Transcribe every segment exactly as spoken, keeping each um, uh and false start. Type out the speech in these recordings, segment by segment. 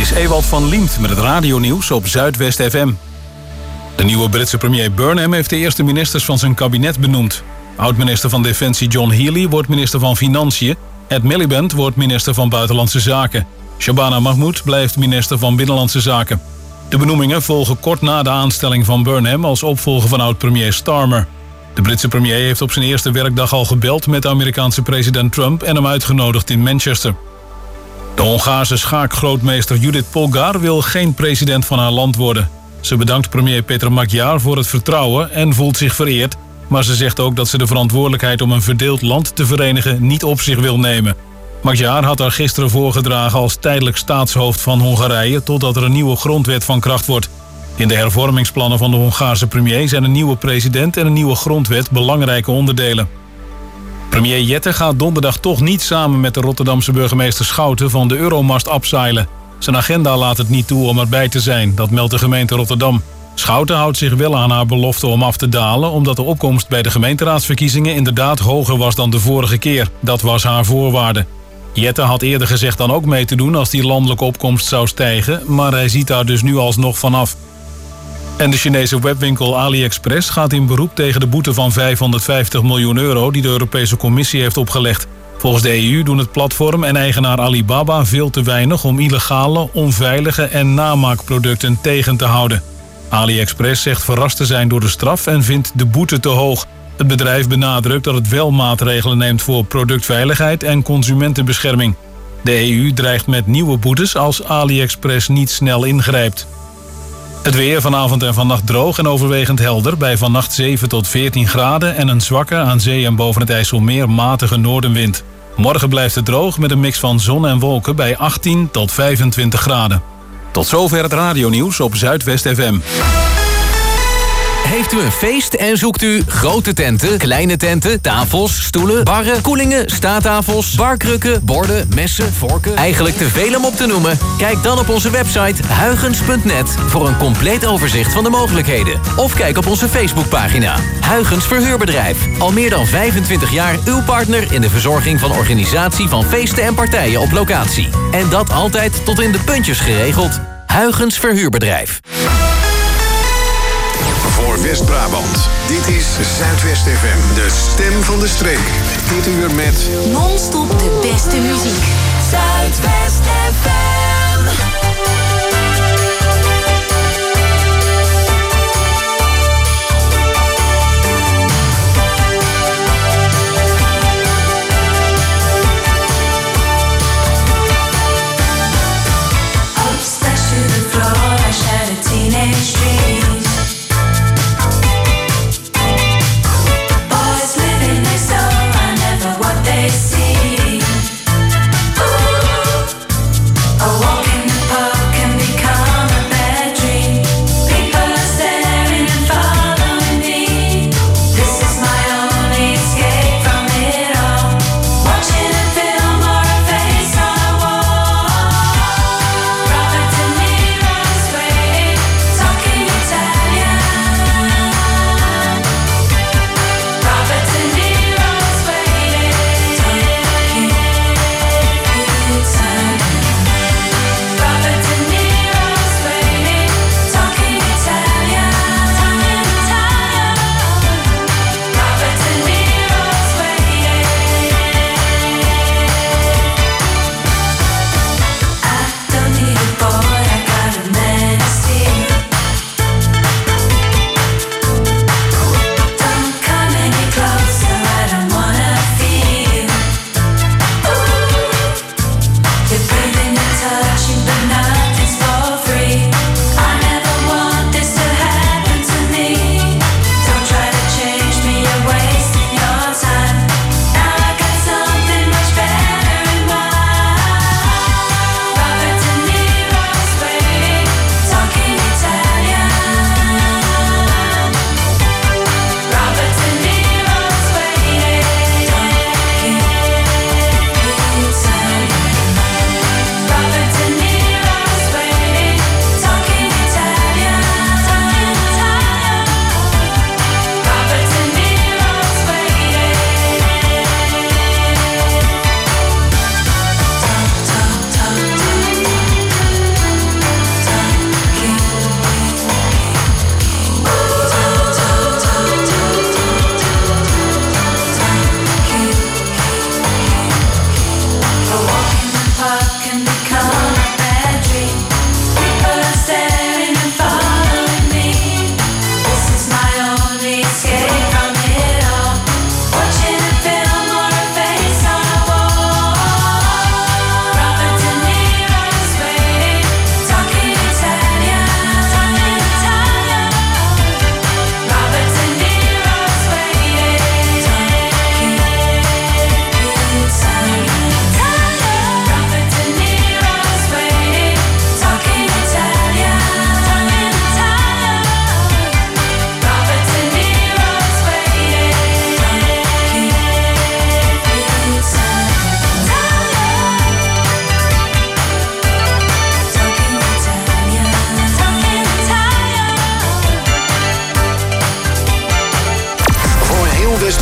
is Ewald van Liemt met het radionieuws op Zuidwest F M. De nieuwe Britse premier Burnham heeft de eerste ministers van zijn kabinet benoemd. Oud-minister van Defensie John Healey wordt minister van Financiën. Ed Miliband wordt minister van Buitenlandse Zaken. Shabana Mahmood blijft minister van Binnenlandse Zaken. De benoemingen volgen kort na de aanstelling van Burnham als opvolger van oud-premier Starmer. De Britse premier heeft op zijn eerste werkdag al gebeld met de Amerikaanse president Trump en hem uitgenodigd in Manchester. De Hongaarse schaakgrootmeester Judith Polgar wil geen president van haar land worden. Ze bedankt premier Peter Magyar voor het vertrouwen en voelt zich vereerd, maar ze zegt ook dat ze de verantwoordelijkheid om een verdeeld land te verenigen niet op zich wil nemen. Magyar had haar gisteren voorgedragen als tijdelijk staatshoofd van Hongarije totdat er een nieuwe grondwet van kracht wordt. In de hervormingsplannen van de Hongaarse premier zijn een nieuwe president en een nieuwe grondwet belangrijke onderdelen. Premier Jette gaat donderdag toch niet samen met de Rotterdamse burgemeester Schouten van de Euromast abseilen. Zijn agenda laat het niet toe om erbij te zijn, dat meldt de gemeente Rotterdam. Schouten houdt zich wel aan haar belofte om af te dalen, omdat de opkomst bij de gemeenteraadsverkiezingen inderdaad hoger was dan de vorige keer. Dat was haar voorwaarde. Jette had eerder gezegd dan ook mee te doen als die landelijke opkomst zou stijgen, maar hij ziet daar dus nu alsnog vanaf. En de Chinese webwinkel AliExpress gaat in beroep tegen de boete van vijfhonderdvijftig miljoen euro die de Europese Commissie heeft opgelegd. Volgens de E U doen het platform en eigenaar Alibaba veel te weinig om illegale, onveilige en namaakproducten tegen te houden. AliExpress zegt verrast te zijn door de straf en vindt de boete te hoog. Het bedrijf benadrukt dat het wel maatregelen neemt voor productveiligheid en consumentenbescherming. De E U dreigt met nieuwe boetes als AliExpress niet snel ingrijpt. Het weer vanavond en vannacht droog en overwegend helder bij vannacht zeven tot veertien graden en een zwakke aan zee en boven het IJsselmeer matige noordenwind. Morgen blijft het droog met een mix van zon en wolken bij achttien tot vijfentwintig graden. Tot zover het radionieuws op Zuidwest F M. Heeft u een feest en zoekt u grote tenten, kleine tenten, tafels, stoelen, barren, koelingen, staattafels, barkrukken, borden, messen, vorken? Eigenlijk te veel om op te noemen? Kijk dan op onze website huygens punt net voor een compleet overzicht van de mogelijkheden. Of kijk op onze Facebookpagina. Huygens Verhuurbedrijf. Al meer dan vijfentwintig jaar uw partner in de verzorging van organisatie van feesten en partijen op locatie. En dat altijd tot in de puntjes geregeld. Huygens Verhuurbedrijf. Voor West-Brabant. Dit is Zuidwest F M, de stem van de streek. Dit uur met non-stop de beste muziek. Zuidwest F M. Upstairs to the floor, I shed a teenage dream. They see. Ooh,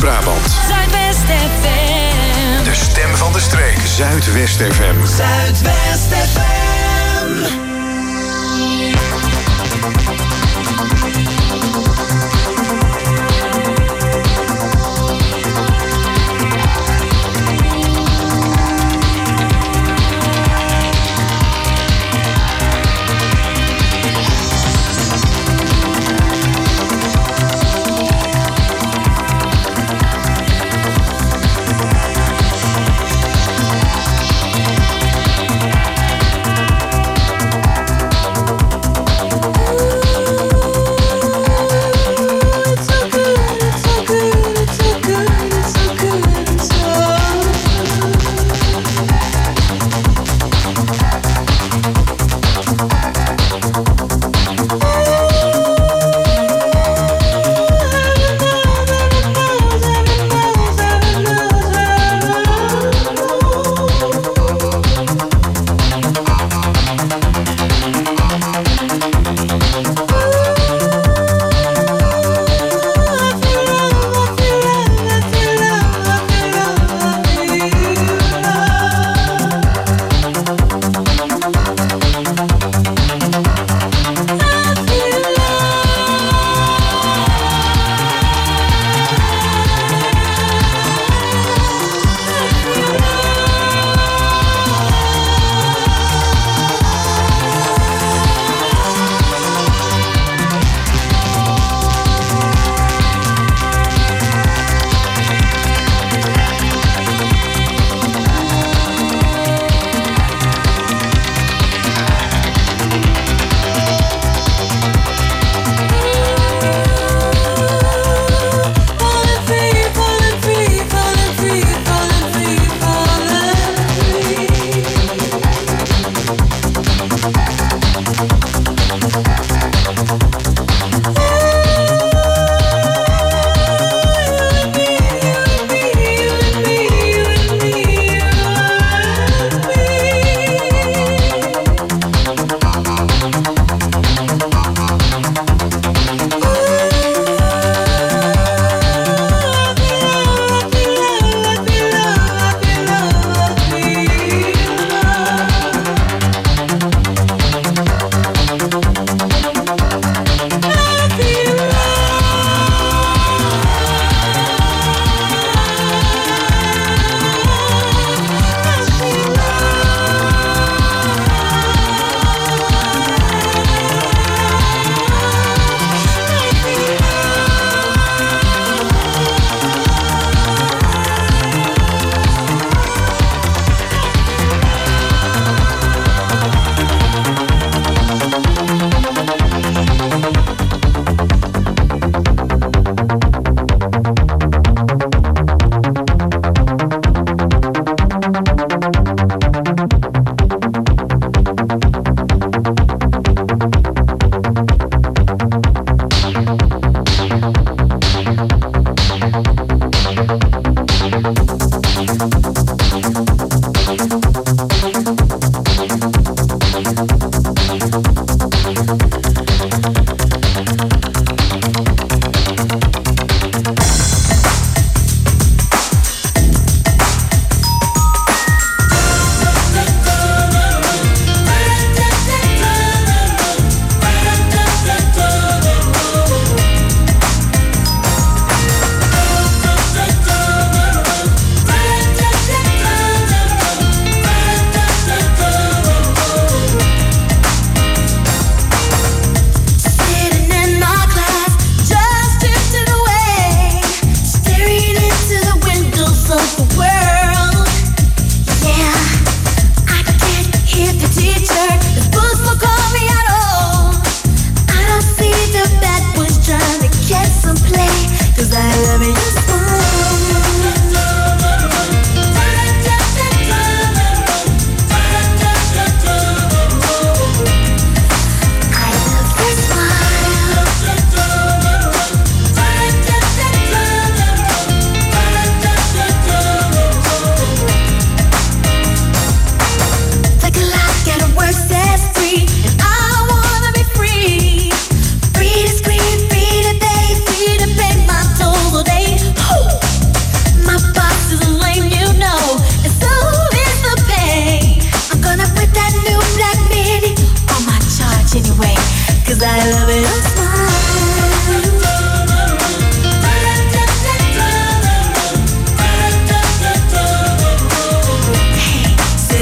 Brabant. Zuidwest F M. De stem van de streek. Zuidwest F M. Zuidwest F M.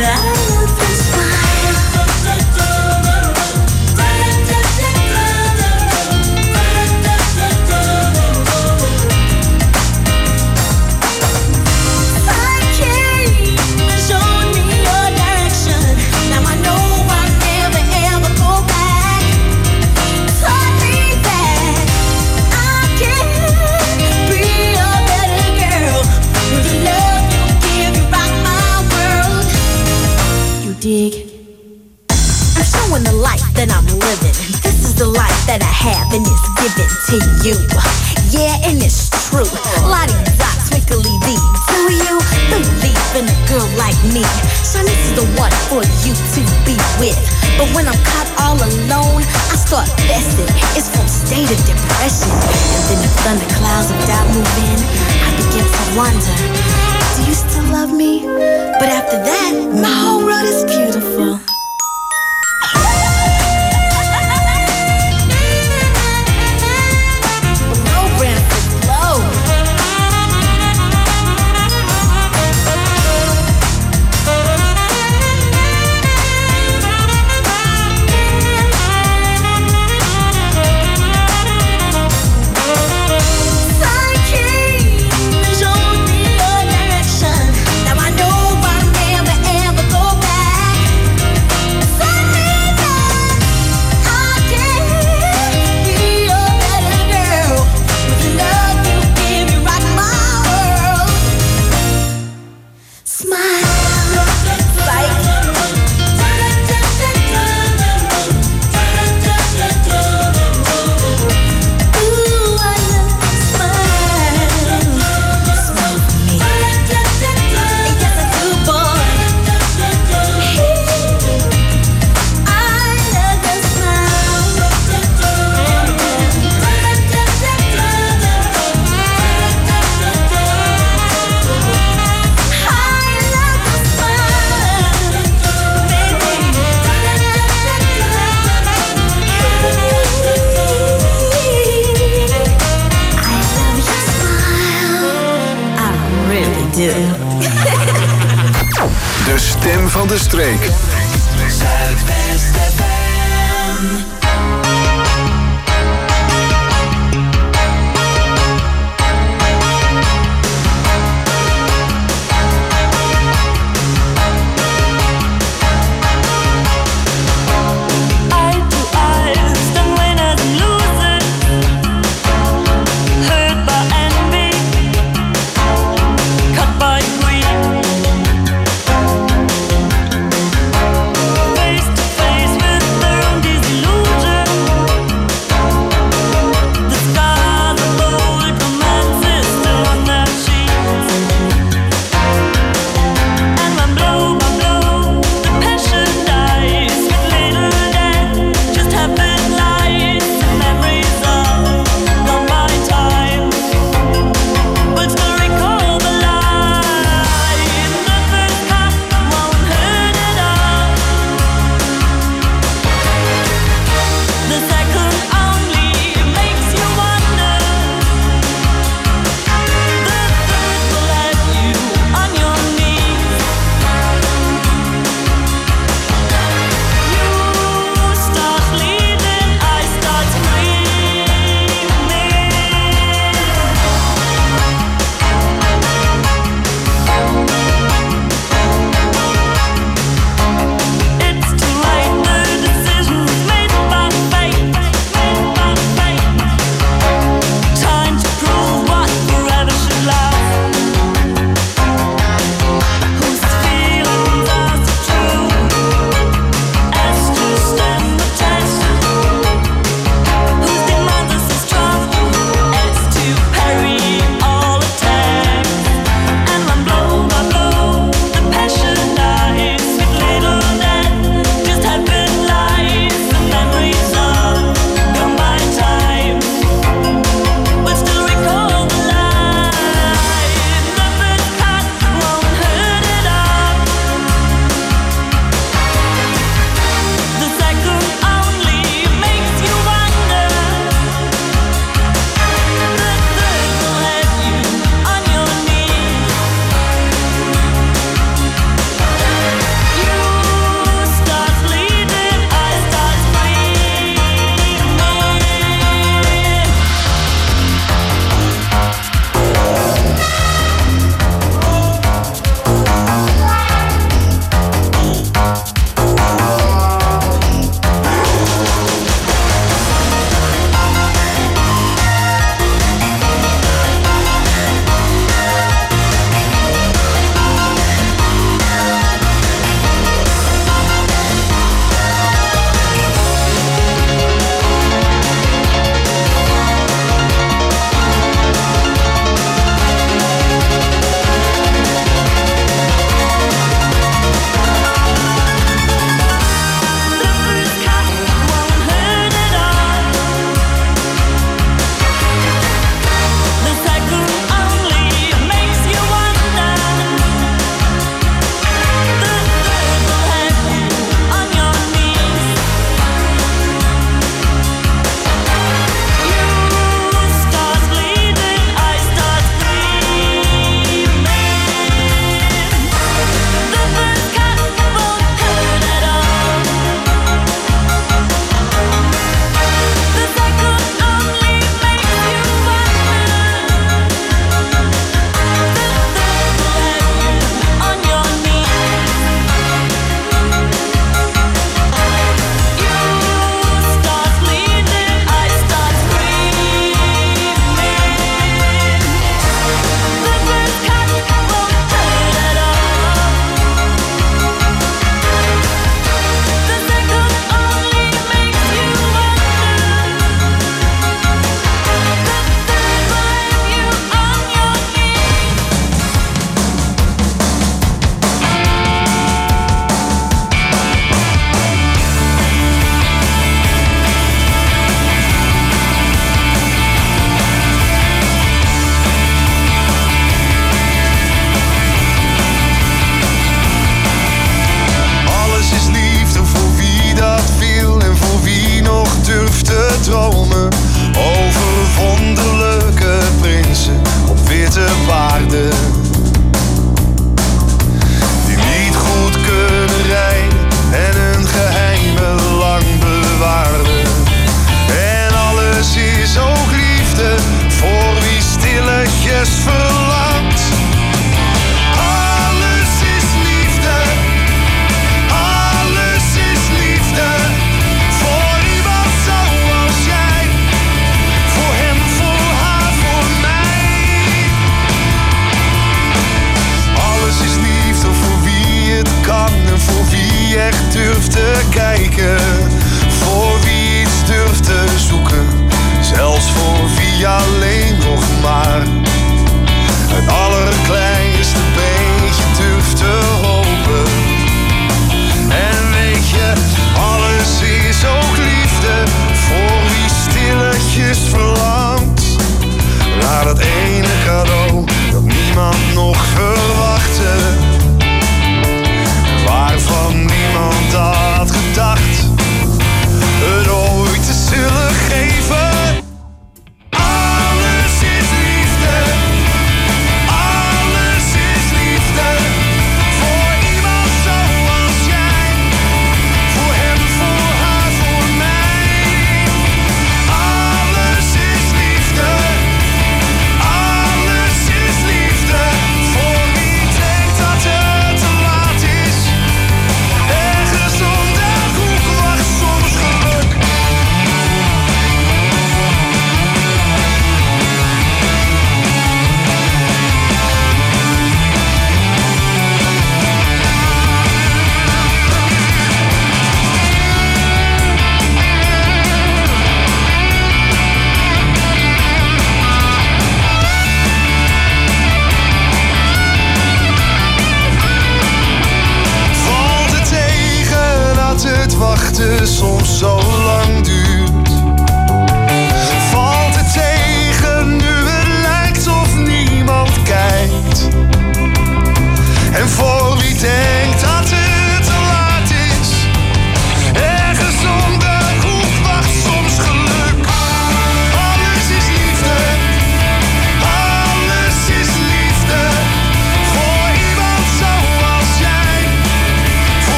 And it's given to you. Yeah, and it's true. Lottie-dot, twinkly-dee. Do you believe in a girl like me? Shawnee's is the one for you to be with. But when I'm caught all alone, I start fessing. It's from state of depression. And then the thunderclouds of doubt move in. I begin to wonder, do you still love me? But after that, my whole world is beautiful. De stem van de streek. Zuidwest F M. Face to face with their own disillusion.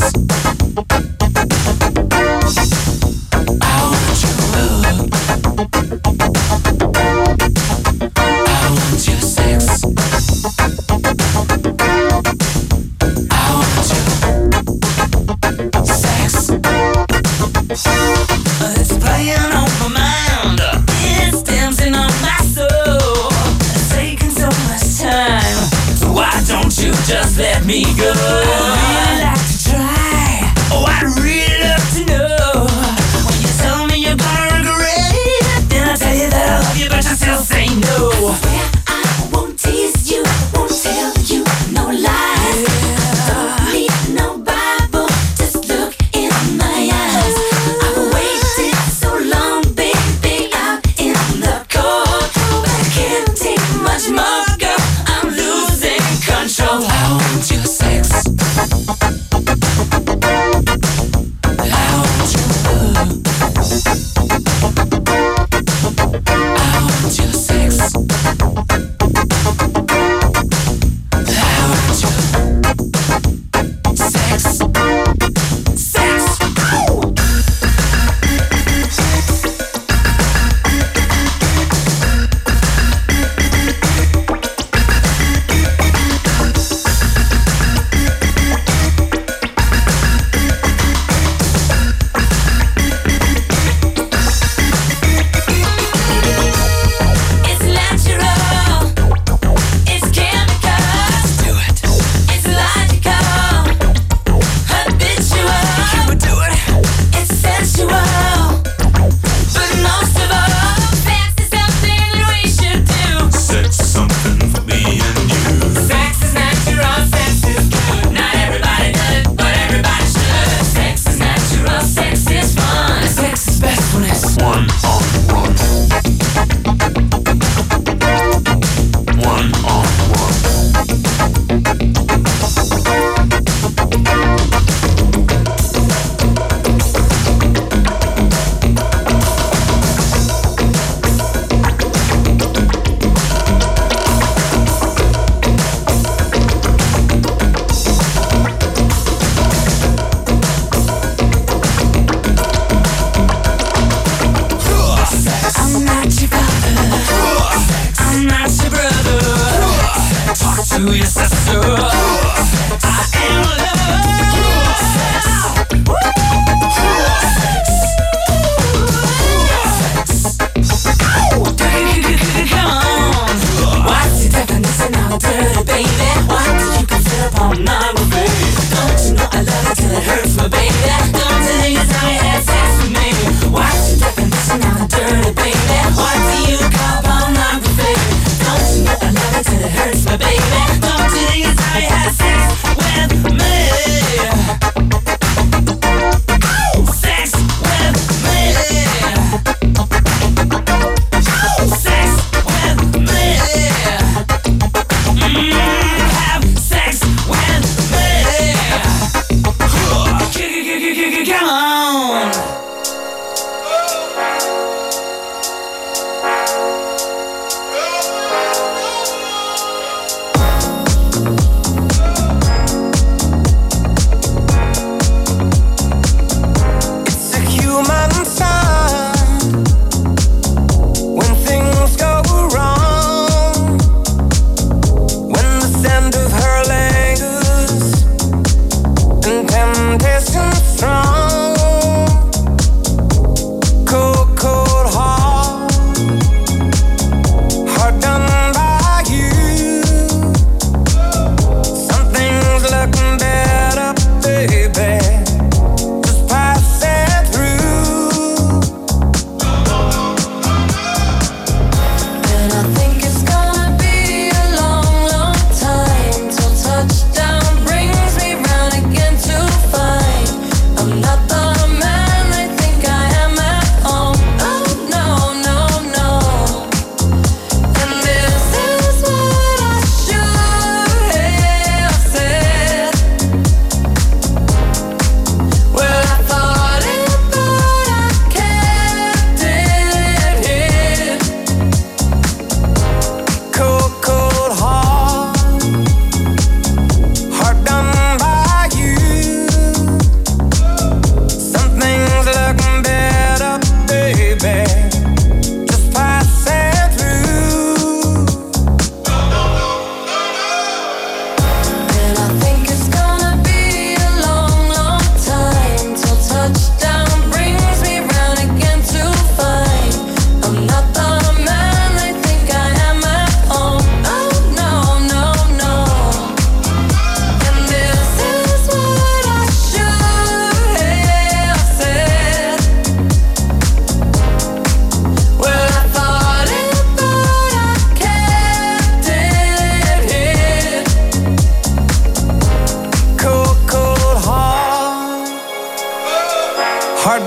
I'm not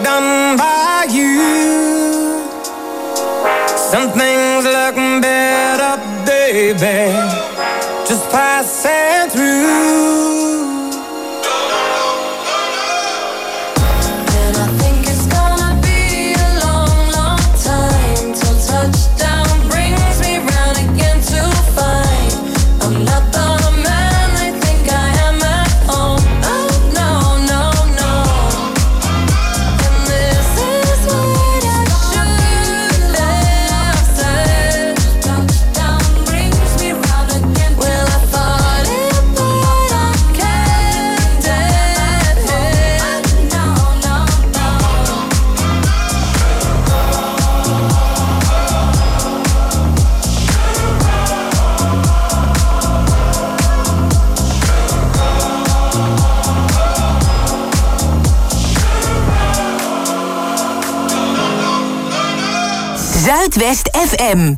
done by you. Some things look better, baby, just passing through. And I think it's gonna be a long, long time till touchdown brings me round again to find I'm not the man they think I am at home. Oh no, no, no. And this is what I should have said. Touchdown brings me round again. Well, I thought it, but I can't dead head. No, no, no. Zuidwest F M.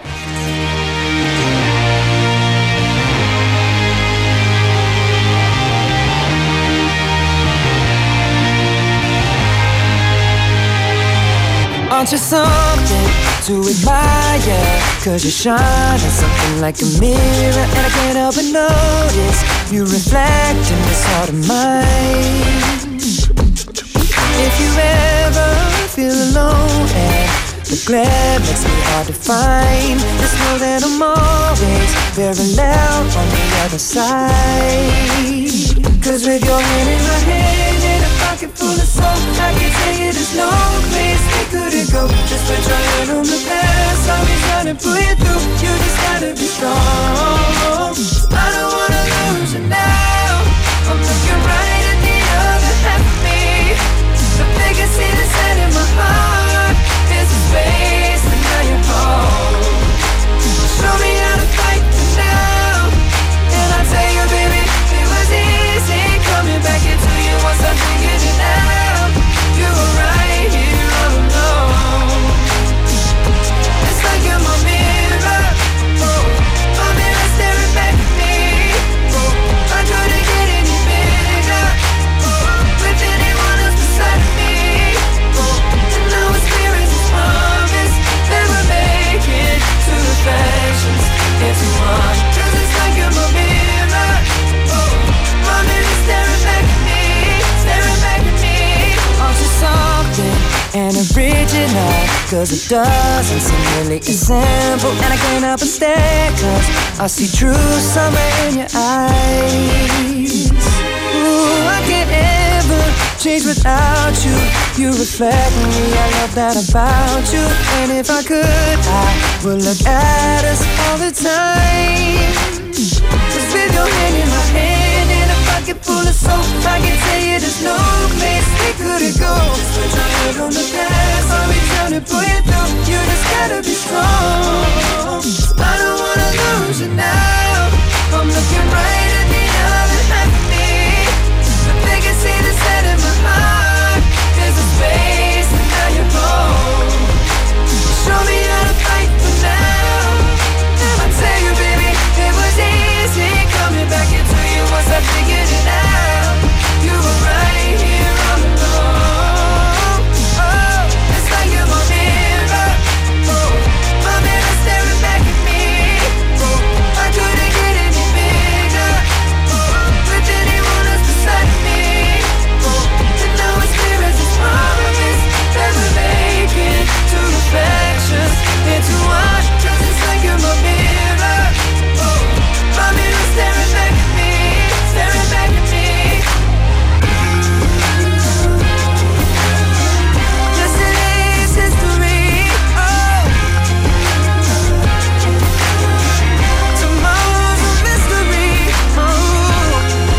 Aren't you something to admire? Cause you shine on something like a mirror, and I can't help but notice you reflect in this heart of mine. If you ever feel alone and the glare makes me hard to find, just know that I'm always parallel on the other side. Cause with your hand in my hand and a pocket full of soap, I can tell you there's no place we couldn't go. Just put your hand on the past, I'll be trying to pull you through. You just gotta be strong. I don't wanna lose you now. I'm looking right at the other half of me. The biggest see the set in my heart is a space, and now you're home. Show me how to fight for now, and I'll tell you, baby, it was easy coming back into you once I figured it out. You were right here all alone. It's like you're my mirror, oh, my mirror staring back at me. Oh, I couldn't get any bigger, oh, with anyone else beside me. Oh, and now it's clear as a promise that we're making two reflections into one. Cause it's like you're my mirror, oh, my mirror staring back at me, staring back at me. Aren't you something and original? Cause it doesn't seem really as simple, and I can't help but stare, cause I see true summer in your eyes. Ooh, I can't ever change without you. You reflect me, I love that about you. And if I could, I would look at us all the time. Cause with your hand in my hand and a pocket full of soap, I can tell you there's no place we couldn't go. Just put your head on the past, I'll be trying to pull you through. You just gotta be strong. I don't wanna lose you now. I'm looking right at the other half of me. The biggest see the set in my heart is a space, and now you're home. Show me how to fight for now, and I tell you, baby, it was easy coming back into you once I figured it out. You were right here all alone. Oh, it's like you're my mirror, oh, my mirror staring back at me. Oh, I couldn't get any bigger, oh, with anyone else beside me. Oh, and now it's clear as a promise that we're making two reflections into one. Cause it's like you're my mirror, oh, my mirror staring back at me, staring back at me. Yesterday's history, oh, tomorrow's a mystery, oh.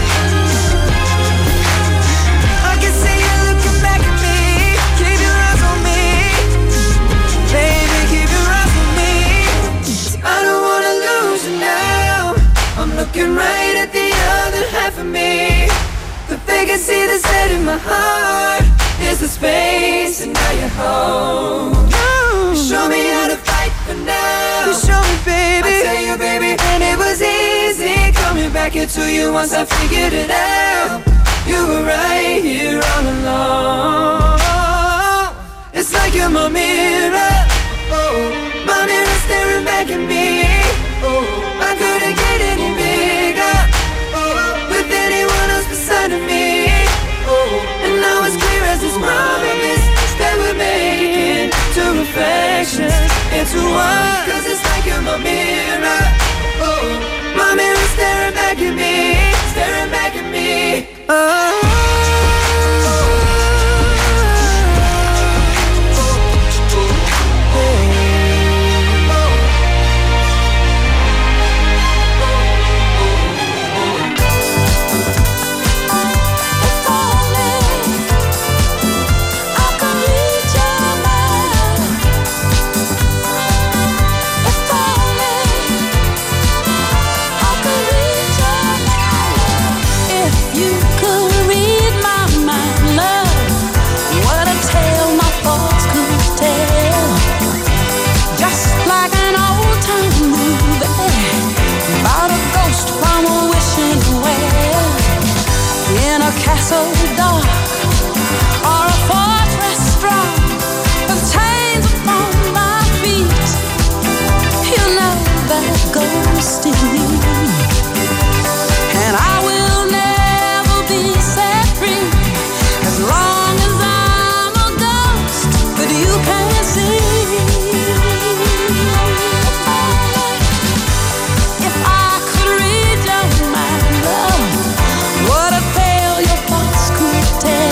I can see you looking back at me. Keep your eyes on me, baby, keep your eyes on me. I don't wanna lose you now. I'm looking right at the other half of me. The vacancy that's set in my heart is the space, and now you're home. You show me how to fight for now. You show me, baby. I tell you, baby, and it was easy coming back into you once I figured it out. You were right here all along. into one. Cause it's like you're my mirror. Oh, my mirror staring back at me, staring back at me. Oh. Castle dark or a fortress strong with chains upon my feet, you know that ghost in me, and I will never be set free as long as I'm a ghost that you can't see. If I could read your mind, love, what a tale your thoughts could tell.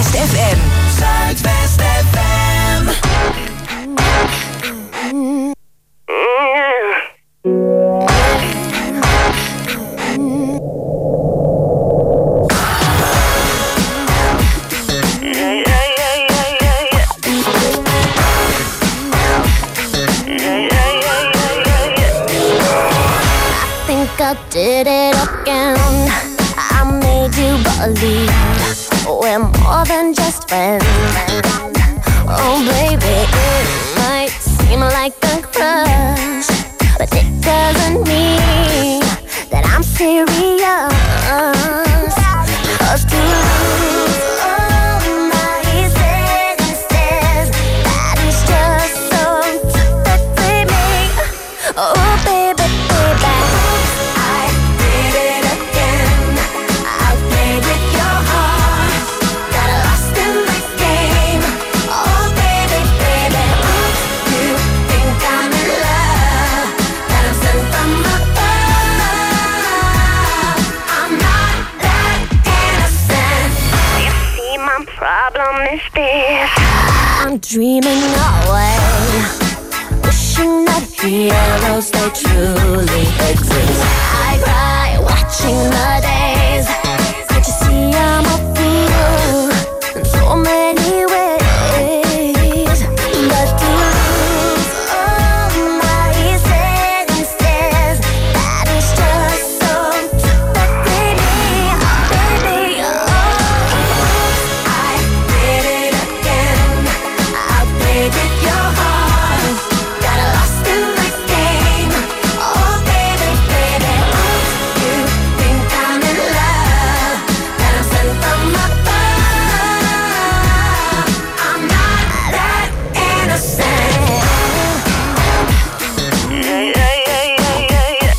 Zuidwest F M. Zuidwest F M. I did it again. I made you believe we're more than just friends. Oh baby, it might seem like a crush, but it doesn't mean that I'm serious. 'Cause to lose all my senses, that is just so typically me. Oh baby, baby, I did it again. I played with your heart, got lost in this game. Oh baby, baby, you think I'm in love, that I'm sent from above. I'm not that innocent. You see, my problem is this: I'm dreaming away, wishing that heroes they truly exist. I cry watching the days. Can't you see I'm a fool in so many ways? But to lose all my senses, that is just so typically me, baby. Oh, I did it again. I played with your heart, got lost in this game. Oh baby, baby, you think I'm in love, that I'm sent from above. I'm not that innocent. Yeah, yeah, yeah, yeah, yeah, yeah.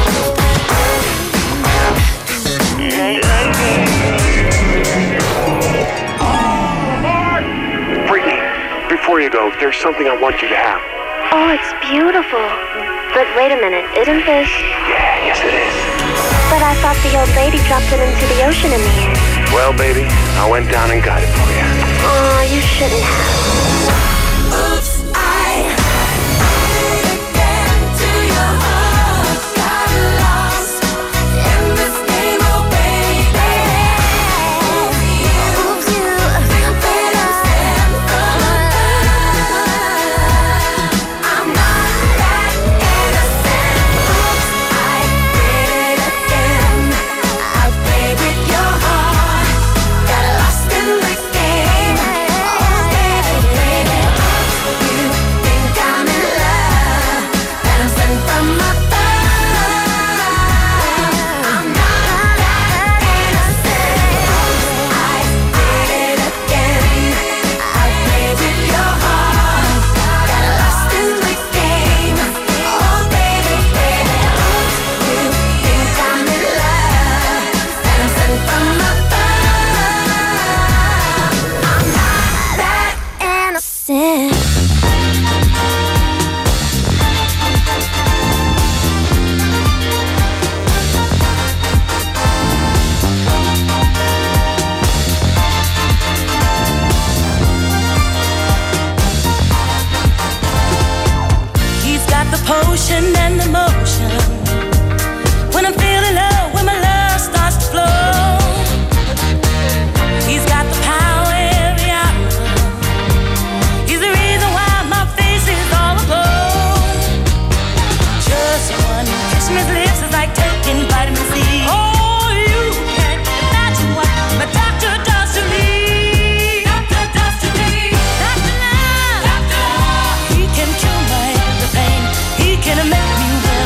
Brittany, before you go, there's something I want you to have. Oh, it's beautiful. But wait a minute, isn't this? Yeah, yes it is. But I thought the old lady dropped it into the ocean in the end. Well, baby, I went down and got it for you. Oh, you shouldn't have. Oops, I did it again to your heart. Got lost in this game, oh baby. Oops, you, Oops, you think that I'm sent from above. I'm not that innocent. Oops, I did it again. I played with your heart, got lost in this game. Oh baby, baby, you think I'm in love, that I'm sent from above. I'm not that innocent. I did it again. I played with your heart, got lost in this game. Oh baby, baby, you think I'm in love, that I'm sent from above. I'm not that innocent. He's got the potion and the motion. When I'm feeling low, when my love starts to flow, he's got the power every hour. He's the reason why my face is all aglow. Just one kiss from his lips is like taking vitamin C. Oh, you can't imagine what my doctor does to me. Doctor does to me. Doctor Love. Doctor Love. He can cure my the pain. He can make me well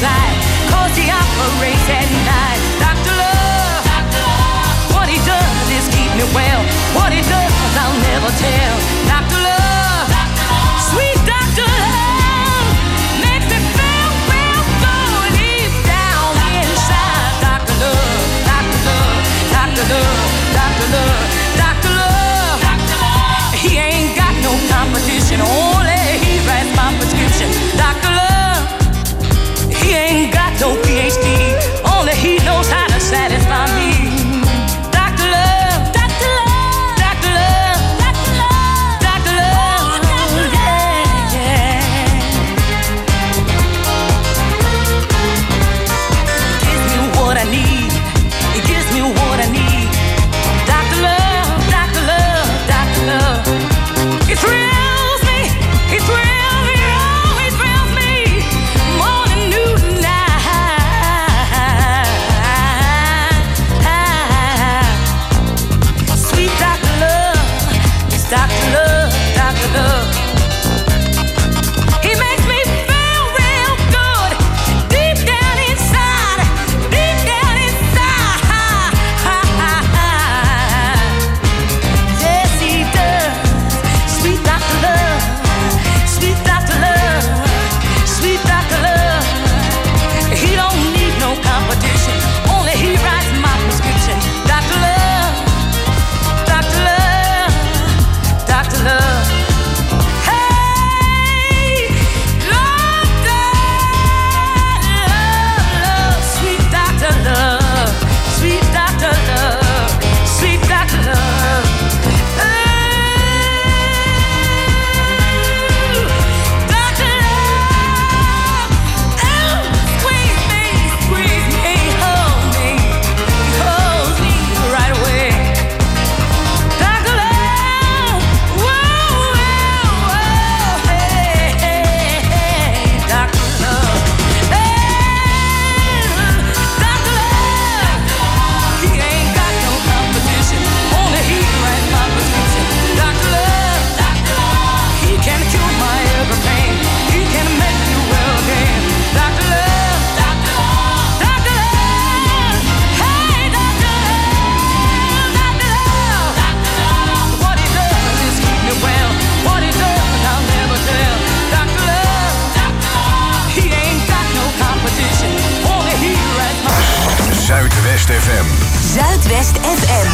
side, cause he operates at night. Doctor Love, Doctor Love, what he does is keep me well. What he does, I'll never tell. Doctor Love, Doctor Love, sweet Doctor Love, makes me feel real good deep down inside. Doctor Love, Doctor Love, Doctor Love, Doctor Love, Doctor Love, Doctor Love, he ain't got no competition, only he writes my prescription. Doctor Love, he ain't got no P H D, only he knows how to satisfy me. Doctor Love, Doctor Love, Doctor Love, Doctor Love, Doctor Love, yeah, yeah. Gives me what I need, he gives me what I need. Doctor Love, Doctor Love, Doctor Love, he thrills me, he thrills me, oh, he thrills me, morning, noon, night. Sweet Doctor Love, it's Doctor Love, Doctor Love. He makes me feel real good, deep down inside, deep down inside. Yes, he does. Sweet Doctor Love, sweet Doctor Love, sweet Doctor Love. He don't need no competition, only he writes my prescription. Doctor Love, Doctor Love, Doctor Love. Hey, Doctor Love, sweet Doctor Love, sweet Doctor Love, sweet Doctor Love. Ooh, Doctor Love, oh, squeeze me, squeeze me, hold me, he holds me right away. Doctor Love, whoa, whoa, whoa, hey, hey, hey, Doctor Love, hey, Doctor Love, he ain't got no competition, only he writes my prescription. Doctor Love, Doctor Love, he can cure my every pain, he can make me well again. Doctor Love, Doctor Love, Doctor Love, hey, Doctor Love, Doctor Love, Doctor Love, what he does is keep me well, what he does I'll never tell. Doctor Love, Doctor Love, he ain't got no competition, only he writes my Zuidwest F M. Zuidwest F M.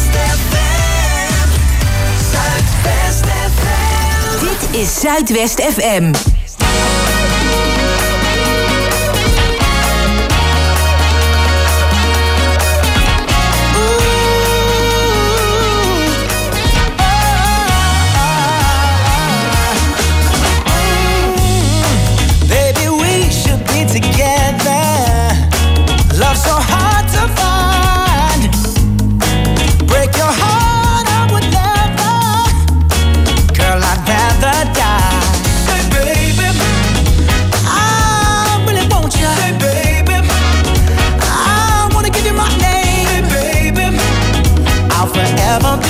Zuidwest F M. Dit is Zuidwest F M. Baby, we should be together. Love so hard to find. Break your heart, I would never. Girl, I'd rather die. Say, baby, I really want you. Say, baby, I wanna give you my name. Say, baby, I'll forever